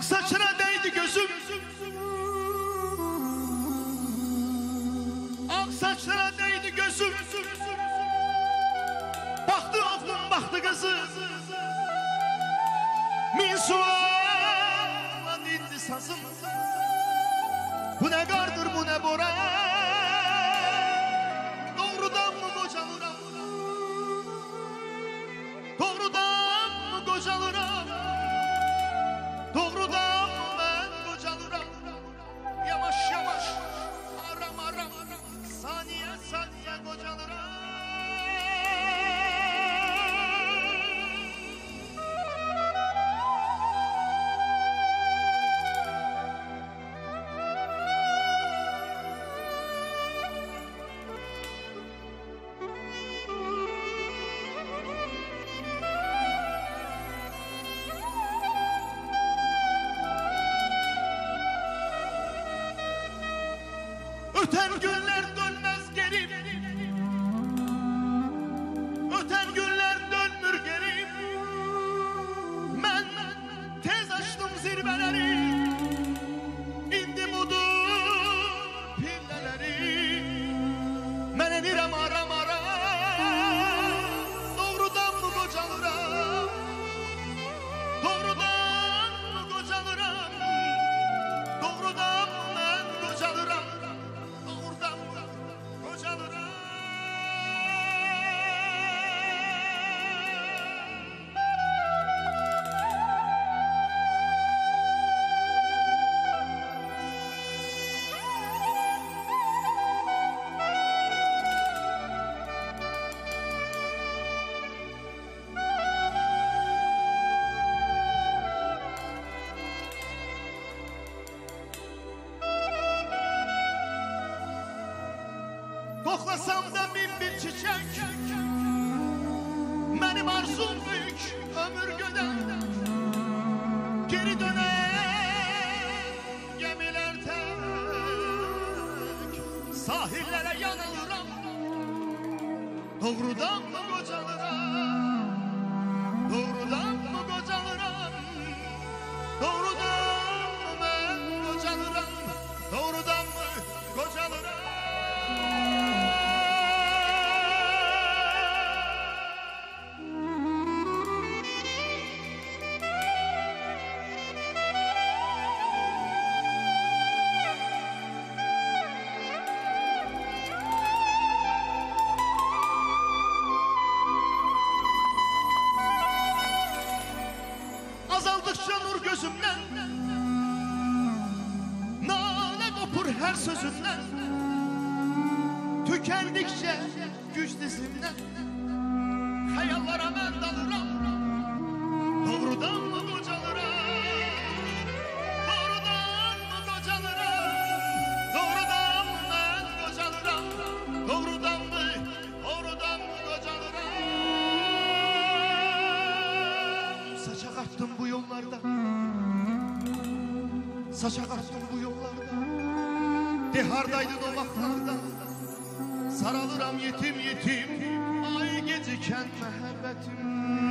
saçına değdi gözüm, ak saçlara değdi gözüm. Baktı oğlum baktı kızı, min suala dindi sazım. Bu ne kardır bu ne bora, doğrudan mı kocalıram, doğrudan mı kocalıram, doğrudan mı ben kocalıram. Yavaş yavaş aram aram, saniye saniye kocalıram. Öten günler dönmez geri, öten günler dönmür geri. Ben tez açtım zirveleri, indim udum pilleleri. Ben enirem aram aram, doğrudan mı kocalıram, doğrudan mı kocalıram, doğrudan mı ben kocalıram. Koklasam da bin bir çiçek, benim arzum büyük ömür göden. Geri dönen gemiler tek, sahillere yanılırım, doğrudan mı kocalıram, doğrudan mı kocalıram, doğrudan mı ben kocalıram, doğrudan mı kocalıram. Azaldıkça nur gözümden, nane kopur her sözümden. Tükendikçe güç dizimden, hayallara ben dalıram, doğrudan mı kocalıram, doğrudan mı kocalıram, doğrudan mı ben kocalıram, doğrudan mı kocalıram. Saçak attım bu yollarda, saçak attım bu yollarda. Dehardaydı domaklarda, saralıram yetim yetim. Ay geciken mehebbetim,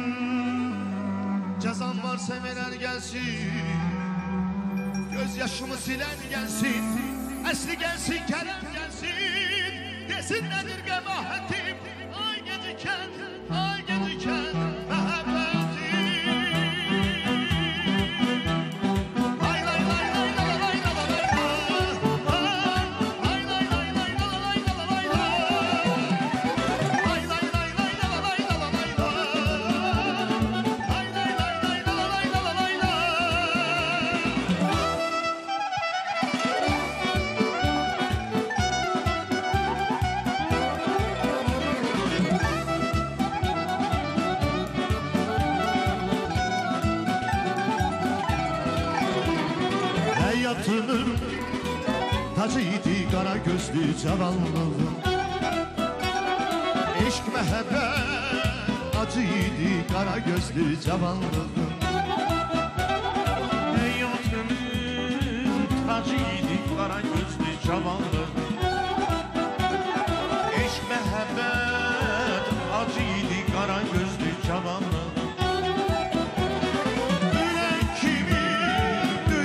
cezam var seveler gelsin, gözyaşımı silen gelsin. Esli gelsin Kerem gelsin, desin nedir gebahetim. Ay geciken mehebbetim. Hayatımın tacıydı kara gözlü cavanlığım. Eşk mehabbet acıydı kara gözlü cavanlığım. Hayatımın tacıydı kara gözlü cavanlığım. Eşk mehabbet acıydı kara gözlü cavanlığım.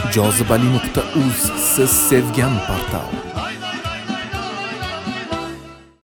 Jozibali.uz siz sevgan portal.